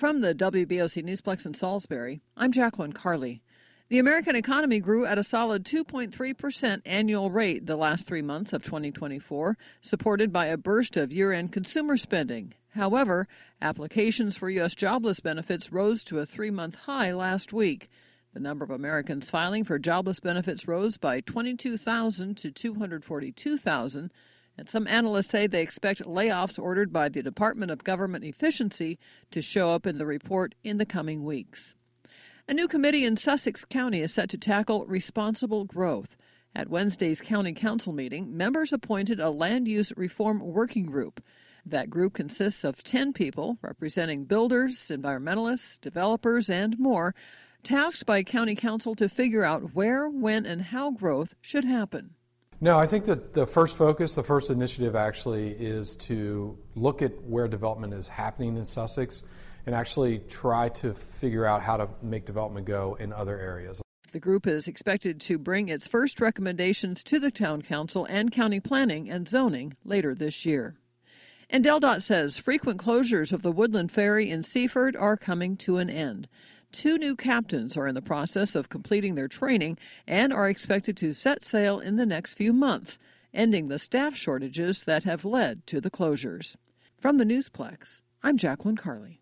From the WBOC Newsplex in Salisbury, I'm Jacqueline Carley. The American economy grew at a solid 2.3% annual rate the last 3 months of 2024, supported by a burst of year-end consumer spending. However, applications for U.S. jobless benefits rose to a 3-month high last week. The number of Americans filing for jobless benefits rose by 22,000 to 242,000, and some analysts say they expect layoffs ordered by the Department of Government Efficiency to show up in the report in the coming weeks. A new committee in Sussex County is set to tackle responsible growth. At Wednesday's County Council meeting, members appointed a land use reform working group. That group consists of 10 people representing builders, environmentalists, developers, and more, tasked by County Council to figure out where, when, and how growth should happen. No, I think that the first focus, the first initiative actually is to look at where development is happening in Sussex and actually try to figure out how to make development go in other areas. The group is expected to bring its first recommendations to the Town Council and County Planning and Zoning later this year. And DelDOT says frequent closures of the Woodland Ferry in Seaford are coming to an end. 2 new captains are in the process of completing their training and are expected to set sail in the next few months, ending the staff shortages that have led to the closures. From the Newsplex, I'm Jacqueline Carley.